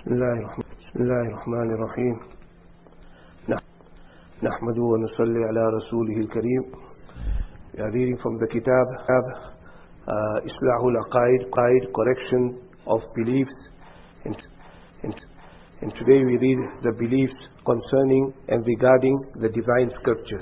بسم الله الرحمن الرحيم نحمد ونصلي على رسوله الكريم. We are reading from the Kitab Islahul Aqaid, correction of beliefs, and today we read the beliefs concerning and regarding the divine scriptures.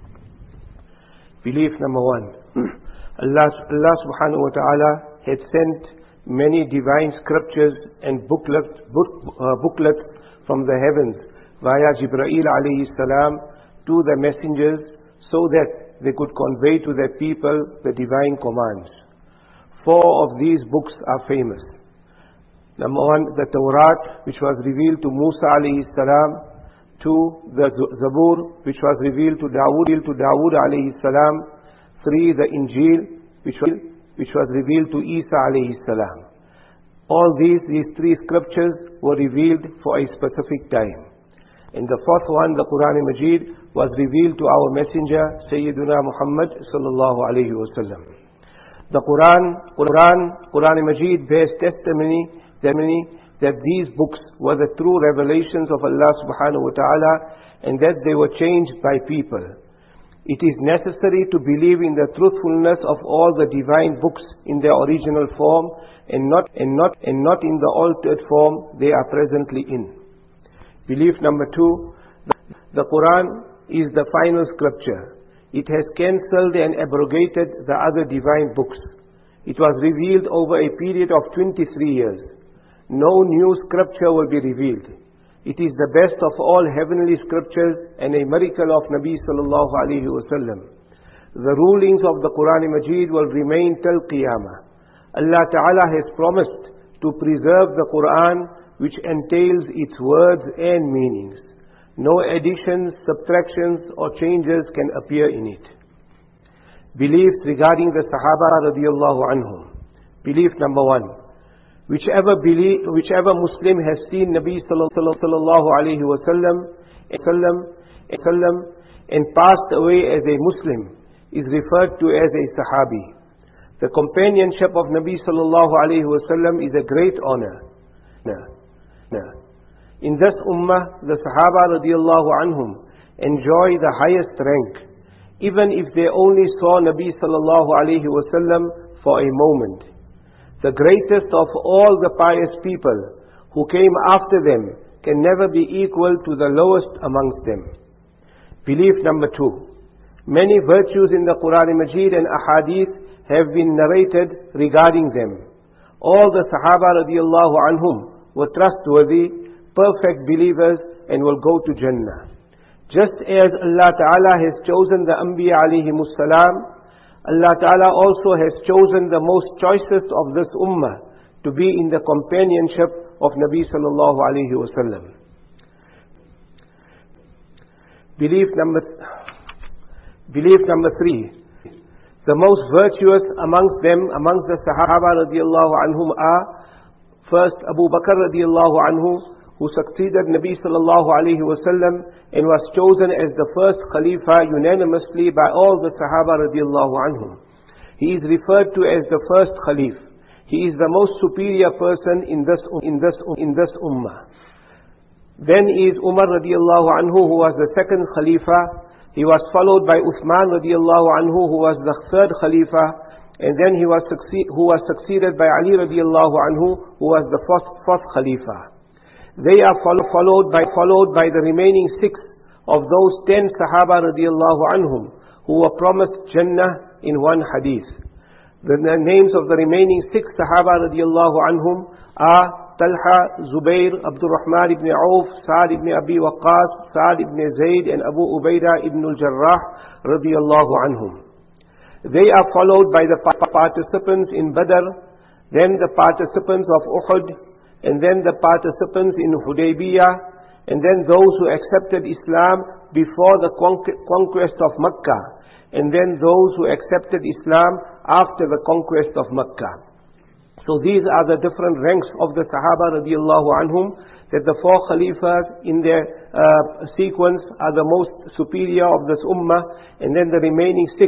Belief number one: Allah subhanahu wa ta'ala had sent many divine scriptures and booklets from the heavens via Jibreel alayhi salam to the messengers so that they could convey to their people the divine commands. 4 of these books are famous. Number one, the Torah, which was revealed to Musa alayhi salam. 2, the Zabur, which was revealed to Dawood alayhi salam. 3, the Injil, which was revealed to Isa alayhi salam. All these 3 scriptures were revealed for a specific time. And the 4th one, the Quran Majid, was revealed to our messenger Sayyiduna Muhammad sallallahu alayhi wasallam. The Quran Majid bears testimony that these books were the true revelations of Allah subhanahu wa ta'ala, and that they were changed by people. It is necessary to believe in the truthfulness of all the divine books in their original form, and not in the altered form they are presently in. Belief number 2: the Quran is the final scripture. It has cancelled and abrogated the other divine books. It was revealed over a period of 23 years. No new scripture will be revealed. It is the best of all heavenly scriptures and a miracle of Nabi sallallahu alayhi wasallam. The rulings of the Quran Majid will remain till Qiyamah. Allah Ta'ala has promised to preserve the Quran, which entails its words and meanings. No additions, subtractions or changes can appear in it. Beliefs regarding the Sahaba radiyallahu anhum. Belief number 1: Whichever Muslim has seen Nabi sallallahu alayhi wasallam and passed away as a Muslim is referred to as a Sahabi. The companionship of Nabi sallallahu alayhi wasallam is a great honor. In this ummah, the Sahaba radiyallahu anhum enjoy the highest rank, even if they only saw Nabi sallallahu alayhi wasallam for a moment. The greatest of all the pious people who came after them can never be equal to the lowest amongst them. Belief number 2: Many virtues in the Quran Majid and Ahadith have been narrated regarding them. All the Sahaba radiyallahu anhum were trustworthy, perfect believers, and will go to Jannah. Just as Allah Ta'ala has chosen the Anbiya alayhimus salam, Allah Ta'ala also has chosen the most choicest of this ummah to be in the companionship of Nabi sallallahu alayhi wasallam. Belief number 3: The most virtuous amongst the Sahaba radiyallahu anhum are: first, Abu Bakr radiyallahu anhu, who succeeded Nabi sallallahu alayhi wasallam and was chosen as the first Khalifa unanimously by all the Sahaba radiyallahu anhum. He is referred to as the first Khalif. He is the most superior person in this ummah. Then is Umar radiyallahu anhu, who was the second Khalifa. He was followed by Uthman radiyallahu anhu, who was the third Khalifa, and then who was succeeded by Ali radiyallahu anhu, who was the fourth Khalifa. They are followed by the remaining 6 of those 10 Sahaba radiyallahu anhum who were promised Jannah in one hadith. The names of the remaining 6 Sahaba radiyallahu anhum are Talha, Zubair, Abdul Rahman ibn Auf, Sa'd ibn Abi Waqqas, Sa'd ibn Zayd, and Abu Ubaidah ibn al-Jarrah radiyallahu anhum. They are followed by the participants in Badr, then the participants of Uhud, and then the participants in Hudaybiyah, and then those who accepted Islam before the conquest of Makkah, and then those who accepted Islam after the conquest of Makkah. So these are the different ranks of the Sahaba radiyallahu anhum, that the 4 Khalifas in their sequence are the most superior of this ummah, and then the remaining 6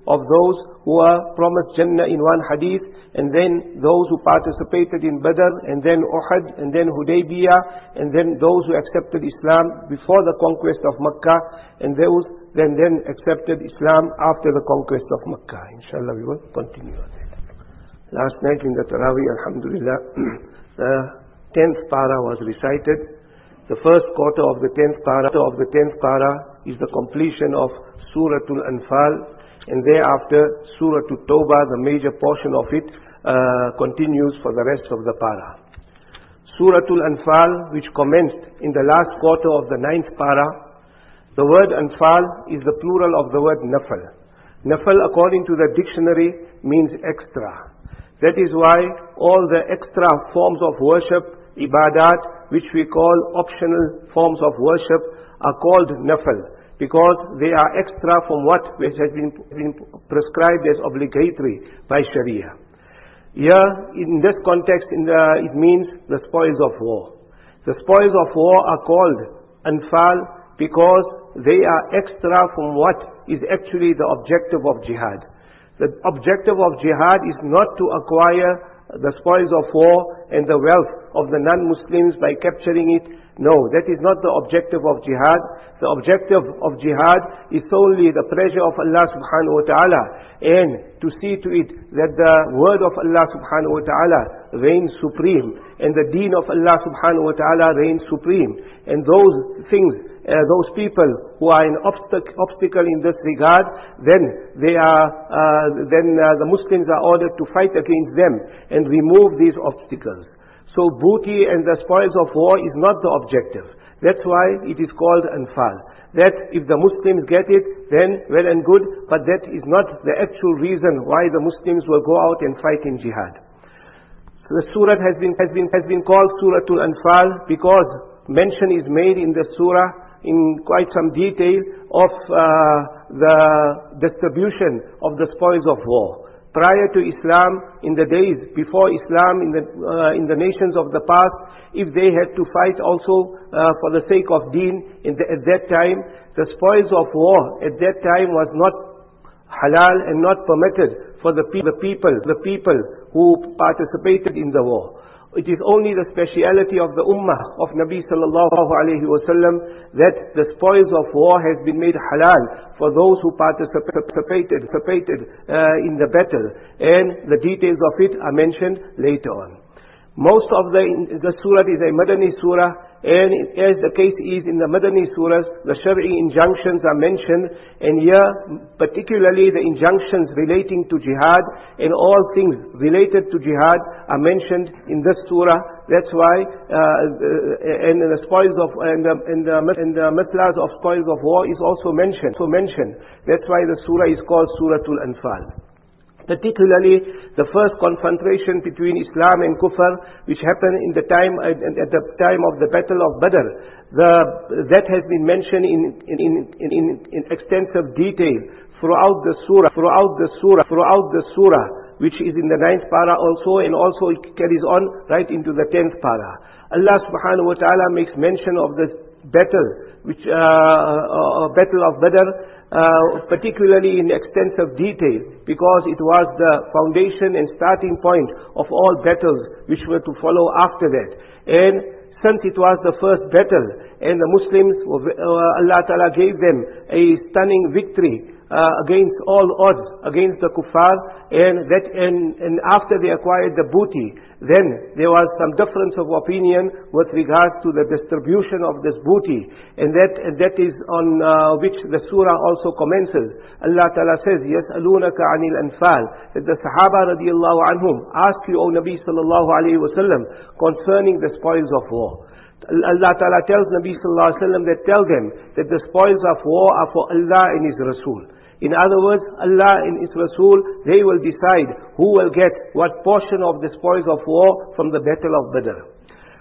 of those who are promised Jannah in one hadith, and then those who participated in Badr, and then Uhud, and then Hudaybiyah, and then those who accepted Islam before the conquest of Makkah, and those then accepted Islam after the conquest of Makkah. Inshallah, we will continue on that. Last night in the Taraweeh, alhamdulillah, the 10th para was recited. The first quarter of the 10th para is the completion of Suratul Anfal, and thereafter Suratul Tawbah, the major portion of it, continues for the rest of the para. Suratul Anfal, which commenced in the last quarter of the 9th para, the word Anfal is the plural of the word Nafal. Nafal, according to the dictionary, means extra. That is why all the extra forms of worship, ibadat, which we call optional forms of worship, are called Nafal, because they are extra from what which has been prescribed as obligatory by Sharia. Here, in this context, it means the spoils of war. The spoils of war are called Anfal because they are extra from what is actually the objective of jihad. The objective of jihad is not to acquire the spoils of war and the wealth of the non-Muslims by capturing it. No, that is not the objective of jihad. The objective of jihad is solely the pleasure of Allah subhanahu wa ta'ala, and to see to it that the word of Allah subhanahu wa ta'ala reigns supreme, and the deen of Allah subhanahu wa ta'ala reigns supreme. And those things, those people who are an obstacle in this regard, then the Muslims are ordered to fight against them and remove these obstacles. So booty and the spoils of war is not the objective. That's why it is called Anfal. That if the Muslims get it, then well and good, but that is not the actual reason why the Muslims will go out and fight in jihad. So the surah has been called Suratul Anfal because mention is made in the surah in quite some detail of the distribution of the spoils of war. Prior to Islam, in the days before Islam, in the nations of the past, if they had to fight also for the sake of deen, at that time, the spoils of war at that time was not halal and not permitted for the people who participated in the war. It is only the speciality of the ummah of Nabi sallallahu alayhi wasallam that the spoils of war has been made halal for those who participated in the battle, and the details of it are mentioned later on. Most of the surah is a Madani surah, and as the case is in the Madani surahs, the Shari'i injunctions are mentioned, and here particularly the injunctions relating to jihad and all things related to jihad are mentioned in this surah. That's why, and the spoils of and the matlas of spoils of war is also mentioned. That's why the surah is called Suratul Anfal. Particularly the first confrontation between Islam and Kufr, which happened at the time of the Battle of Badr, that has been mentioned in extensive detail throughout the surah, which is in the 9th para also, and also it carries on right into the 10th para. Allah subhanahu wa ta'ala makes mention of this battle, Battle of Badr, particularly in extensive detail, because it was the foundation and starting point of all battles which were to follow after that. And since it was the first battle, and the Muslims, Allah Ta'ala gave them a stunning victory against all odds, against the kuffar, and after they acquired the booty, then there was some difference of opinion with regards to the distribution of this booty, and that is on which the surah also commences. Allah Ta'ala says, يَسْأَلُونَكَ عَنِ الْأَنْفَالِ, that the Sahaba radiallahu anhum ask you, O Nabi sallallahu alayhi wa sallam, concerning the spoils of war. Allah Ta'ala tells Nabi sallallahu alayhi wa sallam that tell them that the spoils of war are for Allah and His Rasul. In other words, Allah and His Rasul, they will decide who will get what portion of the spoils of war from the Battle of Badr.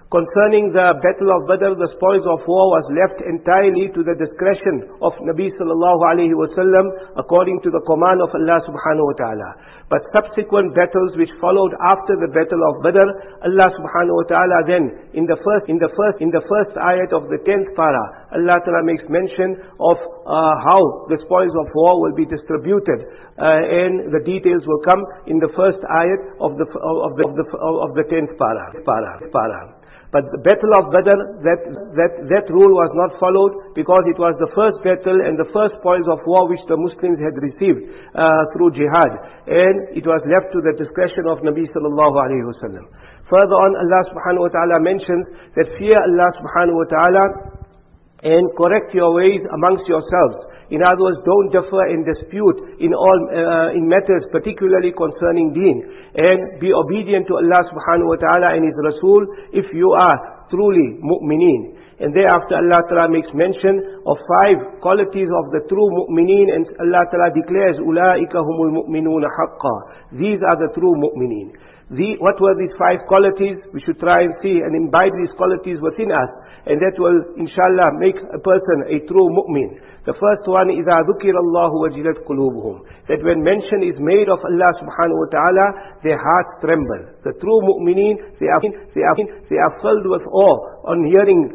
Concerning the Battle of Badr, the spoils of war was left entirely to the discretion of Nabi sallallahu alayhi wasallam according to the command of Allah subhanahu wa ta'ala. But subsequent battles which followed after the Battle of Badr, Allah subhanahu wa ta'ala then in the first ayat of the 10th para, Allah ta'ala makes mention of how the spoils of war will be distributed, and the details will come in the first ayat of the 10th para. But the Battle of Badr, that rule was not followed because it was the first battle and the first spoils of war which the Muslims had received through jihad, and it was left to the discretion of Nabi sallallahu alayhi wasallam. Further on, Allah subhanahu wa ta'ala mentions that fear Allah subhanahu wa ta'ala and correct your ways amongst yourselves. In other words, don't differ and dispute in matters particularly concerning deen, and be obedient to Allah subhanahu wa ta'ala and His Rasul if you are truly mu'mineen. And thereafter Allah ta'ala makes mention of 5 qualities of the true mu'mineen, and Allah ta'ala declares, أُولَٰئِكَ هُمُ الْمُؤْمِنُونَ حَقًّا. These are the true mu'mineen. What were these 5 qualities? We should try and see and imbibe these qualities within us, and that will inshallah make a person a true mu'min. The first one, إِذَا ذُكِرَ اللَّهُ وَجِلَتْ قُلُوبُهُم. That when mention is made of Allah subhanahu wa ta'ala, their hearts tremble. The true mu'mineen, they are filled with awe on hearing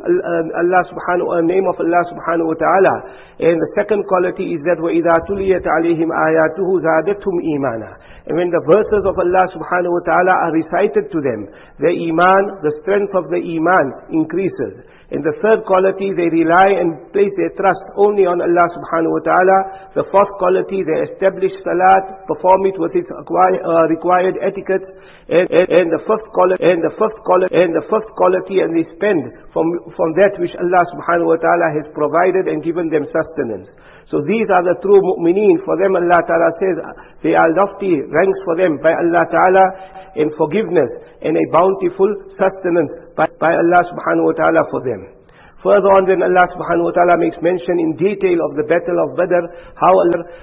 name of Allah subhanahu wa ta'ala. And the second quality is that وَإِذَا تُلِيَتْ عَلَيْهِمْ آيَاتُهُ زَادَتْهُمْ إِيمَانًا. And when the verses of Allah subhanahu wa ta'ala are recited to them, their iman, the strength of the iman increases. And the third quality, they rely and place their trust only on Allah subhanahu wa ta'ala. The fourth quality, they establish salat, perform it with its required etiquette. And the fifth quality, and they spend from that which Allah subhanahu wa ta'ala has provided and given them sustenance. So these are the true mu'mineen. For them Allah ta'ala says, they are lofty ranks for them by Allah ta'ala, in forgiveness and a bountiful sustenance by Allah subhanahu wa ta'ala for them. Further on, when Allah subhanahu wa ta'ala makes mention in detail of the Battle of Badr, how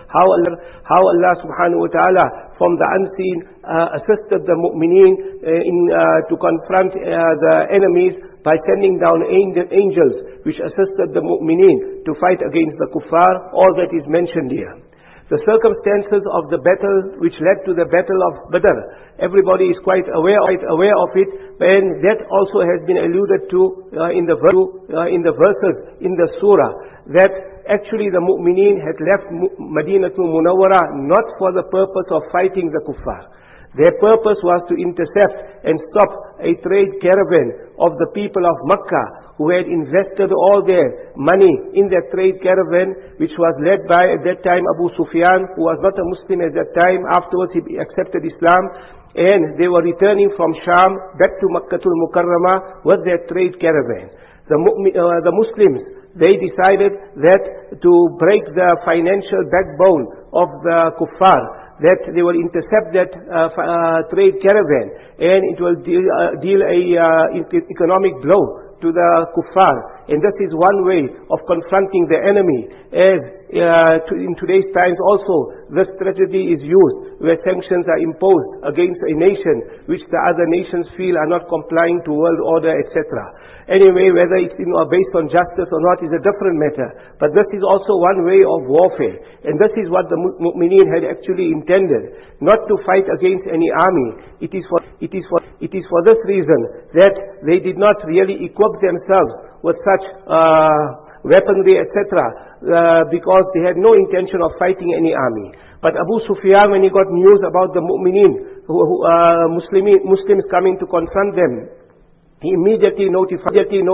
Allah subhanahu wa ta'ala from the unseen assisted the mu'mineen to confront the enemies by sending down angels which assisted the mu'mineen to fight against the kuffar. All that is mentioned here. The circumstances of the battle which led to the Battle of Badr, everybody is quite aware of it, and that also has been alluded to in the verses in the surah, that actually the mu'mineen had left Madinatul Munawwara not for the purpose of fighting the kuffar. Their purpose was to intercept and stop a trade caravan of the people of Makkah, who had invested all their money in that trade caravan, which was led by, at that time, Abu Sufyan, who was not a Muslim at that time. Afterwards he accepted Islam, and they were returning from Sham back to Makkatul Mukarramah with their trade caravan. The Muslims, they decided that to break the financial backbone of the kuffar, that they will intercept that trade caravan, and it will deal a economic blow to the kuffar. And this is one way of confronting the enemy, as in today's times also this strategy is used, where sanctions are imposed against a nation which the other nations feel are not complying to world order, etc. Anyway, whether it's based on justice or not is a different matter, but this is also one way of warfare, and this is what the mu'mineen had actually intended, not to fight against any army. It is for this reason that they did not really equip themselves with such weaponry, etc., because they had no intention of fighting any army. But Abu Sufyan, when he got news about the mu'mineen, Muslims coming to confront them, he immediately notified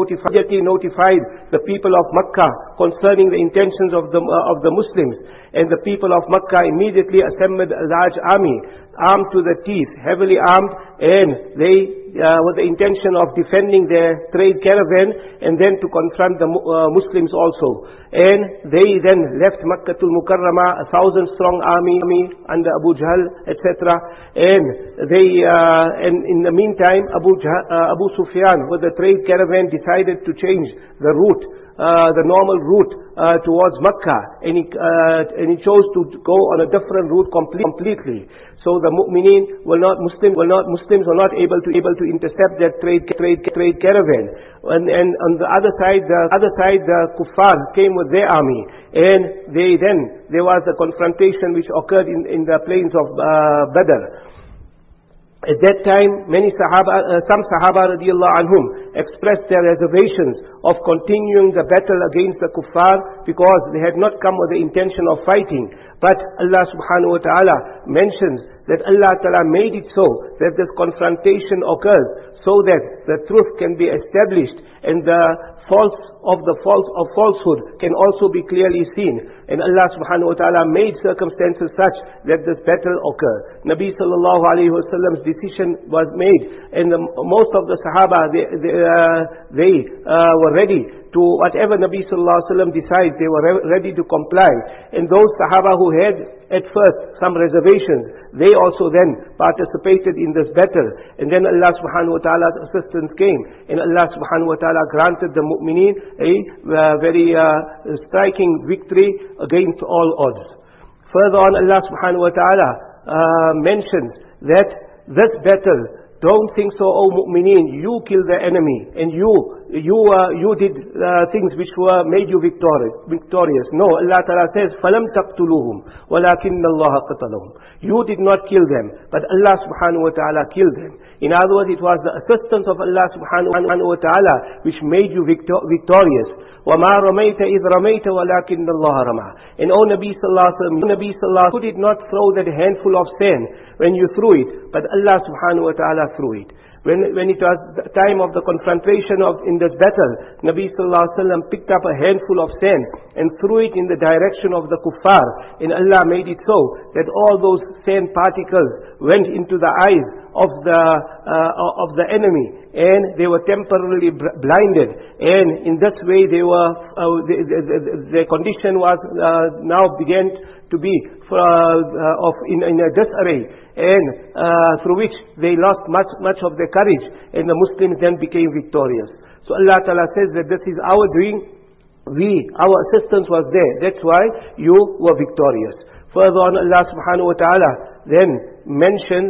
the people of Makkah concerning the intentions of the Muslims. And the people of Makkah immediately assembled a large army, armed to the teeth, heavily armed, and they with the intention of defending their trade caravan, and then to confront the Muslims also. And they then left Makkatul Mukarramah, 1,000-strong army under Abu Jahl, etc. And in the meantime, Abu Sufyan with the trade caravan decided to change the route the normal route towards Makkah, and he chose to go on a different route completely. So the Muslims were not able to intercept that trade caravan. And on the other side, the kuffar came with their army, and there was a confrontation which occurred in the plains of Badr. At that time, some Sahaba radiallahu anhum expressed their reservations of continuing the battle against the kuffar, because they had not come with the intention of fighting. But Allah subhanahu wa ta'ala mentions that Allah ta'ala made it so that this confrontation occurs, so that the truth can be established and the falsehood can also be clearly seen. And Allah subhanahu wa ta'ala made circumstances such that this battle occurred. Nabi sallallahu alayhi wa sallam's decision was made, and most of the Sahaba, they were ready to whatever Nabi sallallahu alayhi wa sallam decides, they were ready to comply. And those Sahaba who had at first some reservations, they also then participated in this battle. And then Allah subhanahu wa ta'ala's assistance came, and Allah subhanahu wa ta'ala granted the mu'mineen a very striking victory against all odds. Further on, Allah subhanahu wa ta'ala mentions that this battle, don't think so, O mu'mineen, you killed the enemy, and you did things which made you victorious. No, Allah Ta'ala says, فَلَمْ تَقْتُلُوهُمْ وَلَكِنَّ اللَّهَ قَتَلَهُمْ. You did not kill them, but Allah subhanahu wa ta'ala killed them. In other words, it was the assistance of Allah subhanahu wa ta'ala which made you victorious. وَمَا رَمَيْتَ إِذْ رَمَيْتَ وَلَكِنَّ اللَّهَ رَمَى. And O Nabi sallallahu alaihi wasallam, you did not throw that handful of sand when you threw it, but Allah subhanahu wa ta'ala threw it. When it was the time of the confrontation in this battle, Nabi sallallahu alaihi wasallam picked up a handful of sand and threw it in the direction of the kuffar, and Allah made it so that all those sand particles went into the eyes of the enemy, and they were temporarily blinded, and in this way their condition was now began to be in a disarray, and through which they lost much of their courage, and the Muslims then became victorious. So Allah Ta'ala says that this is our doing. Our assistance was there. That's why you were victorious. Further on, Allah Subhanahu wa Ta'ala then mentions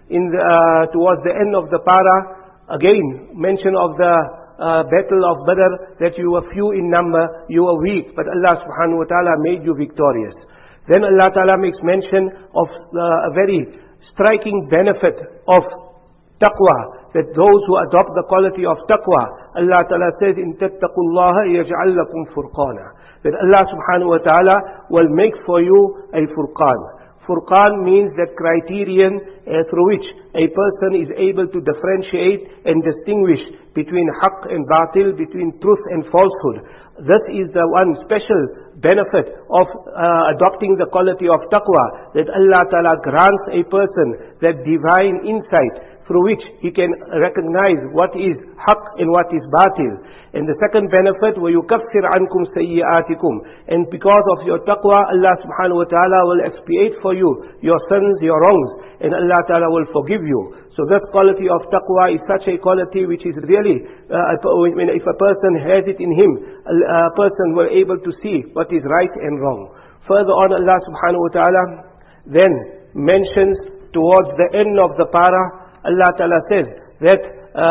towards the end of the para, again mention of the battle of Badr, that you were few in number, you were weak, but Allah Subhanahu wa Ta'ala made you victorious. Then Allah Ta'ala makes mention of a very striking benefit of taqwa, that those who adopt the quality of taqwa, Allah Ta'ala says, إِن تَتَّقُوا اللَّهَ يَجْعَلْ لَكُمْ فُرْقَانًا, that Allah Subhanahu wa Ta'ala will make for you a furqan. Furqan means that criterion through which a person is able to differentiate and distinguish between haqq and batil, between truth and falsehood. This is the one special benefit of adopting the quality of taqwa, that Allah Ta'ala grants a person that divine insight through which he can recognize what is haqq and what is batil. And the second benefit, وَيُكَفِّرْ عَنْكُمْ سَيِّئَاتِكُمْ, and because of your taqwa, Allah subhanahu wa ta'ala will expiate for you your sins, your wrongs, and Allah Ta'ala will forgive you. So this quality of taqwa is such a quality which is really, if a person has it in him, a person will able to see what is right and wrong. Further on, Allah subhanahu wa ta'ala then mentions towards the end of the para, Allah Ta'ala says that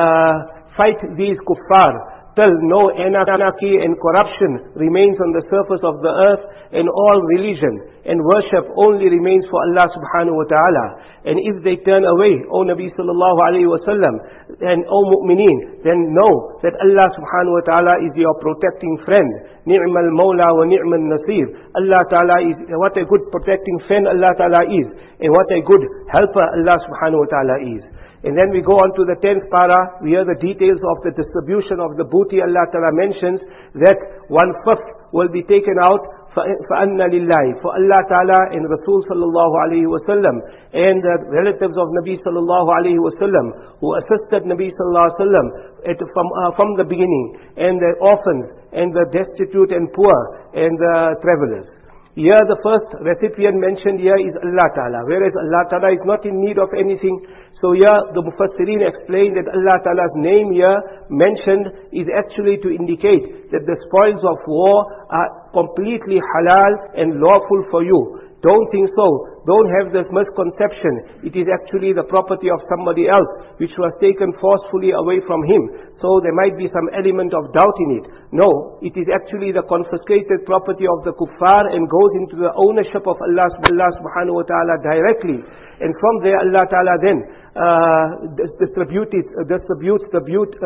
fight these kuffar till no anarchy and corruption remains on the surface of the earth, and all religion and worship only remains for Allah subhanahu wa ta'ala. And if they turn away, O Nabi sallallahu alayhi wa sallam, and O mu'mineen, then know that Allah subhanahu wa ta'ala is your protecting friend. Ni'mal mawla wa ni'mal nasir. Allah Ta'ala is, what a good protecting friend Allah Ta'ala is, and what a good helper Allah subhanahu wa ta'ala is. And then we go on to the 10th para. We hear the details of the distribution of the booty. Allah Ta'ala mentions that 1/5 will be taken out فَأَنَّ لِلَّهِ, for Allah Ta'ala and Rasul sallallahu alayhi wa sallam, and the relatives of Nabi sallallahu alayhi wa sallam who assisted Nabi sallallahu alayhi wa sallam from the beginning, and the orphans and the destitute and poor and the travelers. Here the first recipient mentioned here is Allah Ta'ala, whereas Allah Ta'ala is not in need of anything. So here the Mufassirin explained that Allah Ta'ala's name here mentioned is actually to indicate that the spoils of war are completely halal and lawful for you. Don't think so. Don't have this misconception. It is actually the property of somebody else which was taken forcefully away from him. So there might be some element of doubt in it. No, it is actually the confiscated property of the kuffar and goes into the ownership of Allah subhanahu wa ta'ala directly. And from there Allah Ta'ala then distributes the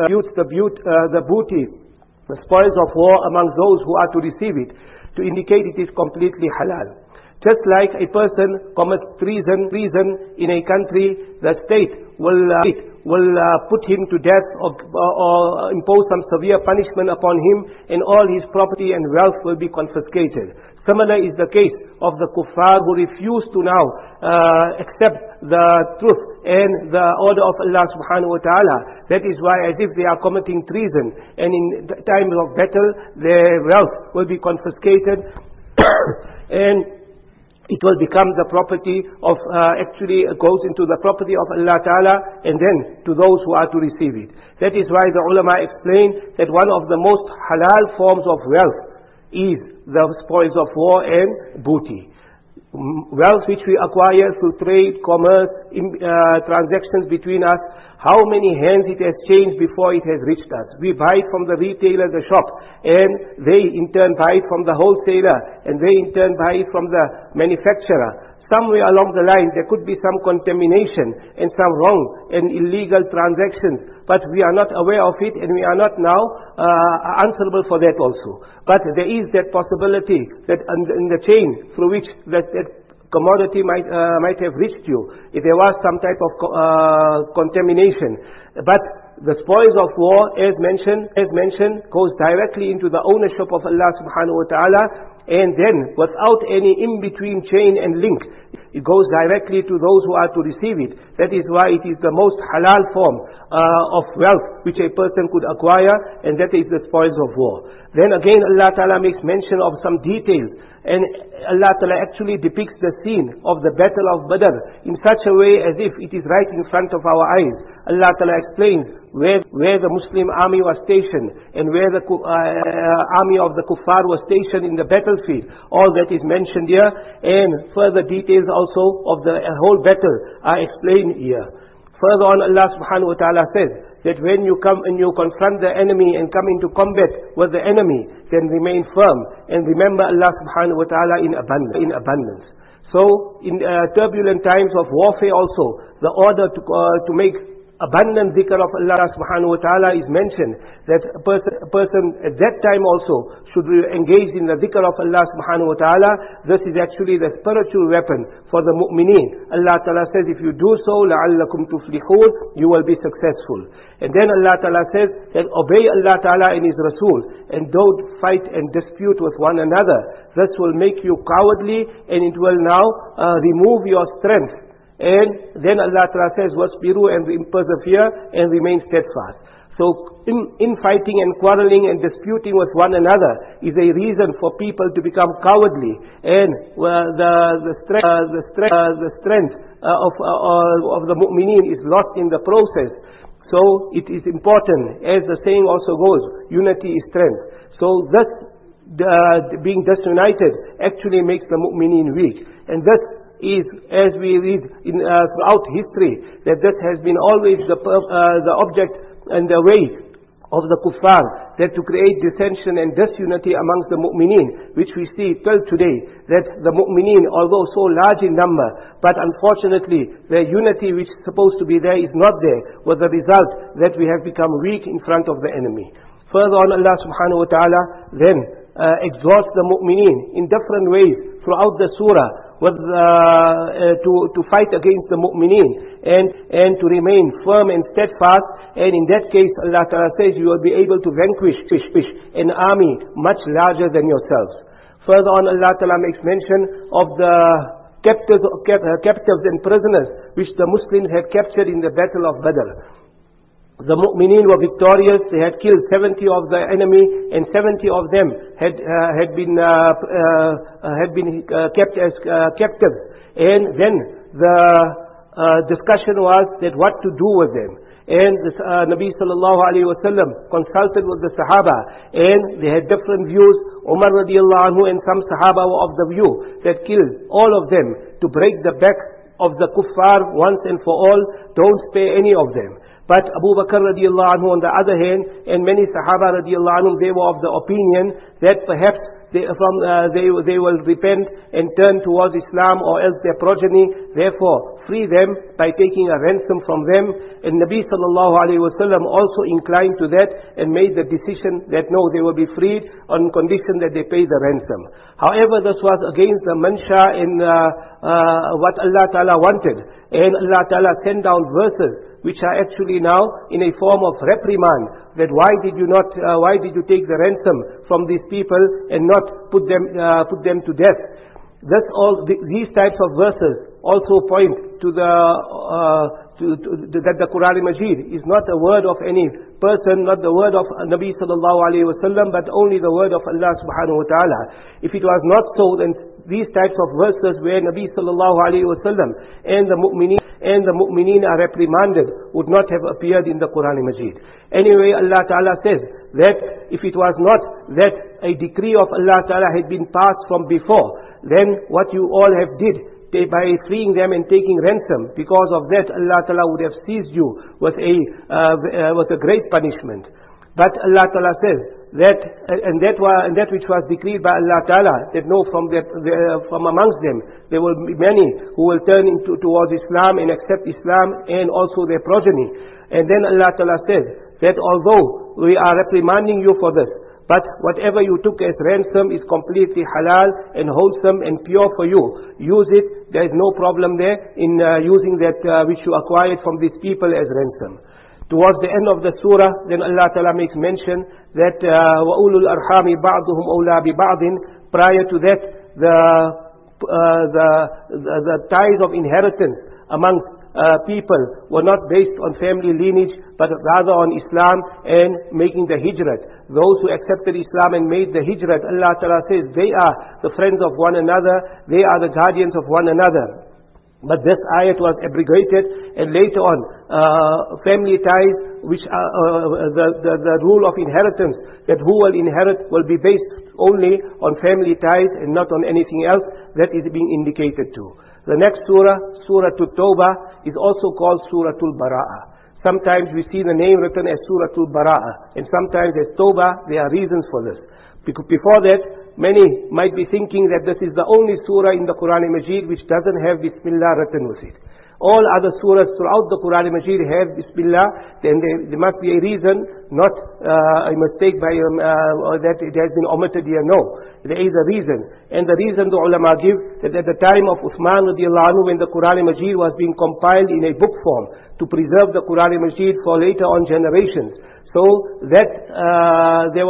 booty, the spoils of war amongst those who are to receive it, to indicate it is completely halal. Just like a person commits treason in a country, the state will put him to death or impose some severe punishment upon him, and all his property and wealth will be confiscated. Similar is the case of the kuffar who refuse to now accept the truth and the order of Allah subhanahu wa ta'ala. That is why, as if they are committing treason, and in times of battle their wealth will be confiscated and it will become the property of, actually goes into the property of Allah Ta'ala and then to those who are to receive it. That is why the ulama explain that one of the most halal forms of wealth is the spoils of war and booty. Wealth which we acquire through trade, commerce, transactions between us, how many hands it has changed before it has reached us. We buy it from the retailer, the shop, and they in turn buy it from the wholesaler, and they in turn buy it from the manufacturer. Somewhere along the line there could be some contamination and some wrong and illegal transactions, but we are not aware of it and we are not now answerable for that also. But there is that possibility that in the chain through which that commodity might have reached you, if there was some type of contamination. But the spoils of war, as mentioned, goes directly into the ownership of Allah subhanahu wa ta'ala, and then without any in-between chain and link, it goes directly to those who are to receive it. That is why it is the most halal form of wealth which a person could acquire, and that is the spoils of war. Then again Allah Ta'ala makes mention of some details, and Allah Ta'ala actually depicts the scene of the battle of Badr in such a way as if it is right in front of our eyes. Allah Ta'ala explains where the Muslim army was stationed and where the army of the kuffar was stationed in the battlefield. All that is mentioned here, and further details also of the whole battle are explained here. Further on Allah subhanahu wa ta'ala says that when you come and you confront the enemy and come into combat with the enemy, then remain firm and remember Allah subhanahu wa ta'ala in abundance. So in turbulent times of warfare also, the order to make abundant dhikr of Allah subhanahu wa ta'ala is mentioned, that a person at that time also should be engaged in the dhikr of Allah subhanahu wa ta'ala. This is actually the spiritual weapon for the mu'mineen. Allah Ta'ala says, if you do so, لَعَلَّكُمْ تُفْلِحُونَ, you will be successful. And then Allah Ta'ala says that obey Allah Ta'ala and His Rasul, and don't fight and dispute with one another. This will make you cowardly, and it will now remove your strength. And then Allah Ta'ala says, وَاسْبِرُوا, and persevere and remain steadfast. So in fighting and quarreling and disputing with one another is a reason for people to become cowardly, and the strength of the mu'mineen is lost in the process. So it is important, as the saying also goes, unity is strength. So thus being disunited actually makes the mu'mineen weak, and this is, as we read throughout history, that this has been always the object and the way of the kuffar, that to create dissension and disunity amongst the mu'mineen, which we see till today, that the mu'mineen, although so large in number, but unfortunately the unity which is supposed to be there is not there, with the result that we have become weak in front of the enemy. Further on, Allah subhanahu wa ta'ala then exhorts the mu'mineen in different ways throughout the surah, to fight against the mu'mineen and to remain firm and steadfast. And in that case, Allah Ta'ala says you will be able to vanquish an army much larger than yourselves. Further on, Allah Ta'ala makes mention of the captives and prisoners which the Muslims had captured in the battle of Badr. The mu'mineen were victorious. They had killed 70 of the enemy, and 70 of them had been kept as captives. And then discussion was that what to do with them. And the Nabi sallallahu alayhi wa sallam consulted with the Sahaba, and they had different views. Umar radiallahu anhu and some Sahaba were of the view that kill all of them to break the back of the kuffar once and for all, don't spare any of them. But Abu Bakr radiallahu anhu on the other hand, and many Sahaba radiallahu anhu, they were of the opinion that perhaps they will repent and turn towards Islam, or else their progeny. Therefore, free them by taking a ransom from them. And Nabi sallallahu alayhi wa sallam also inclined to that and made the decision that no, they will be freed on condition that they pay the ransom. However, this was against the mansha in what Allah Ta'ala wanted. And Allah Ta'ala sent down verses which are actually now in a form of reprimand, that why did you take the ransom from these people and not put them to death? These types of verses also point to that the Quran Majid is not a word of any person, not the word of Nabi sallallahu alayhi wa sallam, but only the word of Allah subhanahu wa ta'ala. If it was not so, then these types of verses where Nabi sallallahu alayhi wa sallam and the mu'mineen are reprimanded would not have appeared in the Quran Majid. Anyway, Allah Ta'ala says that if it was not that a decree of Allah Ta'ala had been passed from before, then what you all have did by freeing them and taking ransom, because of that Allah Ta'ala would have seized you with a great punishment. But Allah Ta'ala says that, and that which was decreed by Allah Ta'ala, that no, from amongst them there will be many who will turn towards Islam and accept Islam, and also their progeny. And then Allah Ta'ala says that although we are reprimanding you for this, but whatever you took as ransom is completely halal and wholesome and pure for you. Use it. There is no problem there in using that which you acquired from these people as ransom. Towards the end of the surah, then Allah Ta'ala makes mention that وَأُولُو الْأَرْحَامِ بَعْضُهُمْ أَوْلَى بِبَعْضٍ. Prior to that, the ties of inheritance amongst people were not based on family lineage, but rather on Islam and making the hijrat. Those who accepted Islam and made the hijrat, Allah Ta'ala says they are the friends of one another, they are the guardians of one another. But this ayat was abrogated, and later on, family ties, which are the rule of inheritance, that who will inherit will be based only on family ties and not on anything else, that is being indicated to. The next surah, Surah At-Tawbah, is also called Surah Al-Bara'ah. Sometimes we see the name written as Surah Al-Bara'ah, and sometimes as Tawbah. There are reasons for this. Before that, many might be thinking that this is the only surah in the Quran Majid which doesn't have Bismillah written with it. All other surahs throughout the Quran Majid have Bismillah, then there must be a reason, not a mistake by that it has been omitted here. No, there is a reason. And the reason the ulama give, that at the time of Uthman radiallahu anhu, when the Quran Majid was being compiled in a book form to preserve the Quran Majid for later on generations, so that there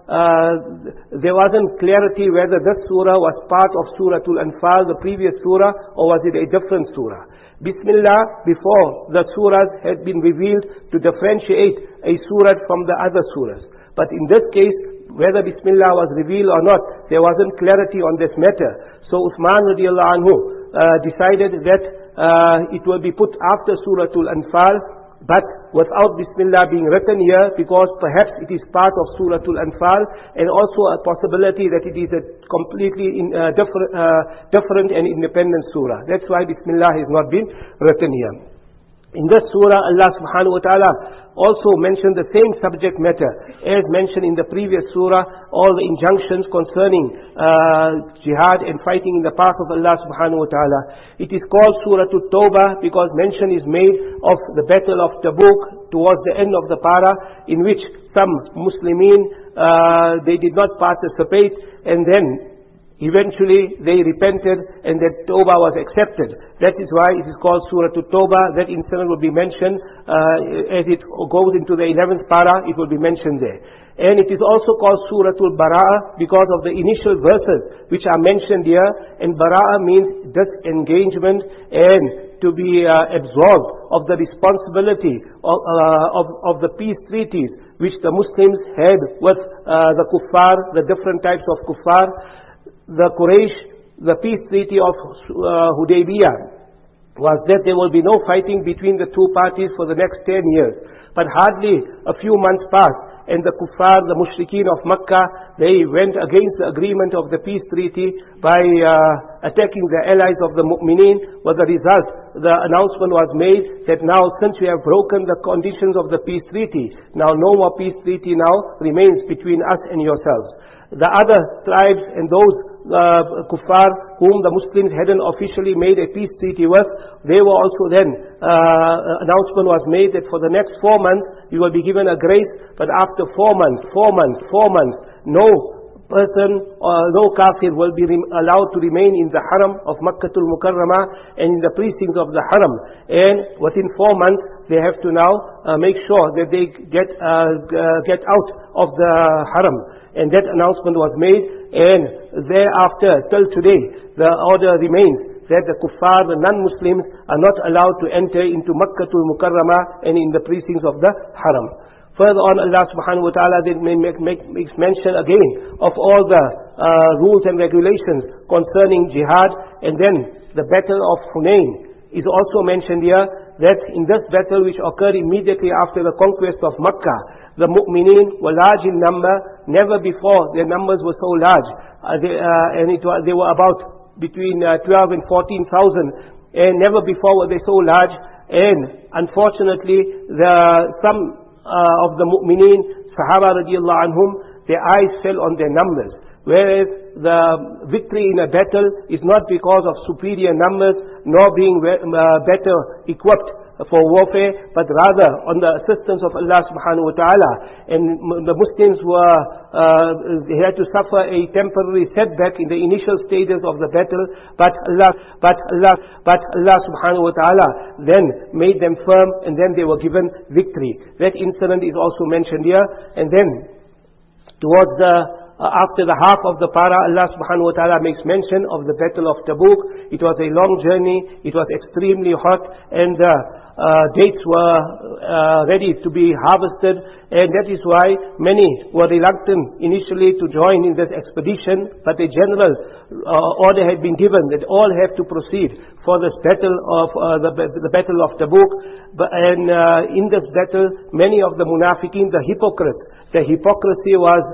wasn't clarity whether this surah was part of Surah Al-Anfal, the previous surah, or was it a different surah. Bismillah, before the surahs had been revealed to differentiate a surah from the other surahs. But in this case, whether Bismillah was revealed or not, there wasn't clarity on this matter. So Uthman radiallahu anhu decided that it will be put after Surah Al-Anfal, but without Bismillah being written here, because perhaps it is part of Surah Al-Anfal, and also a possibility that it is a completely different and independent surah. That's why Bismillah has not been written here. In this surah, Allah subhanahu wa ta'ala also mentioned the same subject matter as mentioned in the previous surah, all the injunctions concerning jihad and fighting in the path of Allah subhanahu wa ta'ala. It is called Surah At-Tawbah because mention is made of the battle of Tabuk towards the end of the para, in which some Muslimin, they did not participate, and then eventually they repented and that Tawbah was accepted. That is why it is called Surah At-Tawbah. That incident will be mentioned as it goes into the 11th para, it will be mentioned there. And it is also called Surah Al-Bara'ah because of the initial verses which are mentioned here. And Bara'ah means disengagement and to be absolved of the responsibility of the peace treaties which the Muslims had with the kuffar, the different types of kuffar. The Quraysh, the peace treaty of Hudaybiyah, was that there will be no fighting between the two parties for the next 10 years. But hardly a few months passed, and the kuffar, the mushrikeen of Makkah, they went against the agreement of the peace treaty by attacking the allies of the mu'mineen. With the result, the announcement was made that now, since we have broken the conditions of the peace treaty, now no more peace treaty now remains between us and yourselves. The other tribes and those kuffar whom the Muslims hadn't officially made a peace treaty with, they were also then, announcement was made that for the next 4 months you will be given a grace, but after 4 months, no person or no kafir will be allowed to remain in the haram of Makkatul Mukarramah and in the precincts of the haram. And within 4 months they have to now make sure that they get out of the haram. And that announcement was made, and thereafter till today the order remains that the kuffar, the non-Muslims, are not allowed to enter into Makkatul Mukarramah and in the precincts of the haram. Further on, Allah subhanahu wa ta'ala then makes mention again of all the rules and regulations concerning jihad. And then the battle of Hunayn is also mentioned here, that in this battle which occurred immediately after the conquest of Makkah, the mu'mineen were large in number. Never before their numbers were so large. They were about between 12 and 14,000, and never before were they so large. And unfortunately, some of the mu'mineen, Sahaba radiallahu anhum, their eyes fell on their numbers. Whereas the victory in a battle is not because of superior numbers, nor being better equipped for warfare, but rather on the assistance of Allah subhanahu wa ta'ala. And the Muslims they had to suffer a temporary setback in the initial stages of the battle, but Allah subhanahu wa ta'ala then made them firm, and then they were given victory. That incident is also mentioned here. And then towards after the half of the para, Allah subhanahu wa ta'ala makes mention of the battle of Tabuk. It was a long journey, it was extremely hot, and dates were ready to be harvested, and that is why many were reluctant initially to join in this expedition, but a general order had been given that all have to proceed for this battle of the battle of Tabuk. And in this battle, many of the munafiqeen, the hypocrites, the hypocrisy was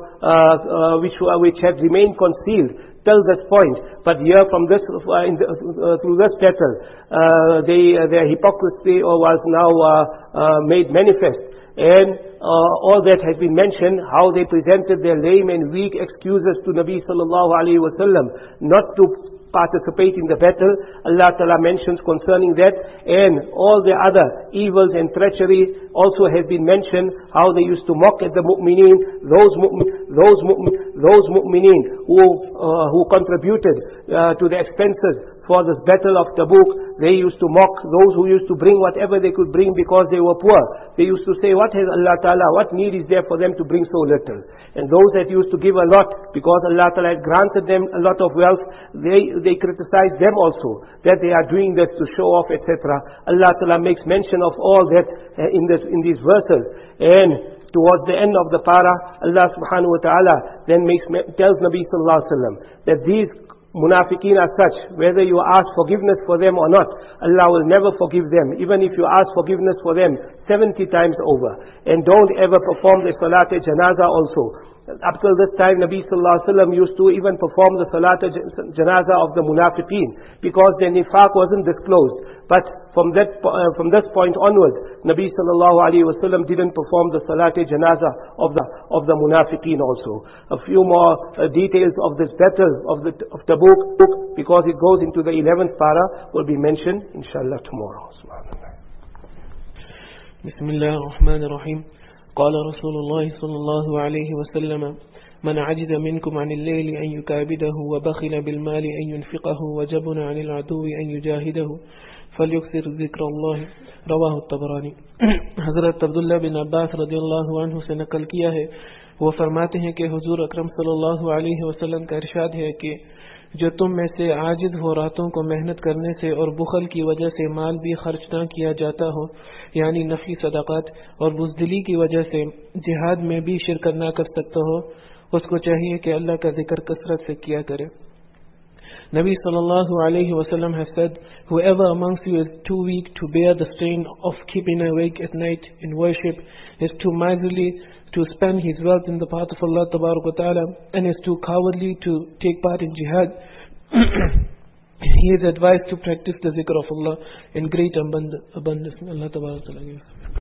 which had remained concealed till this point. But here from this through this battle, their hypocrisy was now made manifest. And all that has been mentioned, how they presented their lame and weak excuses to Nabi sallallahu alaihi wasallam not to participate in the battle. Allah Ta'ala mentions concerning that, and all the other evils and treachery also has been mentioned, how they used to mock at the mu'mineen, those mu'mineen who contributed to the expenses for this battle of Tabuk. They used to mock those who used to bring whatever they could bring because they were poor. They used to say, what has Allah Ta'ala, what need is there for them to bring so little? And those that used to give a lot because Allah Ta'ala had granted them a lot of wealth, they criticized them also, that they are doing this to show off, etc. Allah Ta'ala makes mention of all that in these verses. And towards the end of the para, Allah subhanahu wa ta'ala then tells Nabi sallallahu alaihi wasallam that these munafiqeen are such, whether you ask forgiveness for them or not, Allah will never forgive them, even if you ask forgiveness for them 70 times over. And don't ever perform the salat janaza also. Up till this time, Nabi sallallahu alaihi wasallam used to even perform the salat janaza of the munafiqeen because their nifaq wasn't disclosed. But from this point onwards, Nabi sallallahu alaihi wasallam didn't perform the salat janaza of the munafiqeen also. A few more details of this battle of Tabuk, because it goes into the 11th para, will be mentioned inshallah tomorrow. Bismillah ar-Rahman ar-Rahim. قال رسول الله صلى الله عليه وسلم من عجز منكم عن الليل أن يكابده وبخل بالمال أن ينفقه وجبن عن العدو أن يجاهده فليكثر ذكر الله رواه الطبراني. हज़रत अब्दुल्ला बिन अब्बास रज़ियल्लाहु अन्हु से नकल किया है, वो फरमाते हैं कि हुजूर अकरम सल्लल्लाहु अलैहि वसल्लम का इरशाद है कि जो तुम में से आजिज हो रातों को मेहनत करने से और बुखल की वजह से माल भी खर्च ना किया जाता हो, यानी नफी सदाकत, और बुज़दिली की वजह से जिहाद में भी शिरकत ना कर सकता हो, उसको चाहिए कि अल्लाह का जिक्र कसरत से किया करे। Nabi sallallahu alayhi wasallam has said, whoever amongst you is too weak to bear the strain of keeping awake at night in worship, is too miserly to spend his wealth in the path of Allah Ta'ala, and is too cowardly to take part in jihad, he is advised to practice the zikr of Allah in great abundance. Allah Ta'ala gives.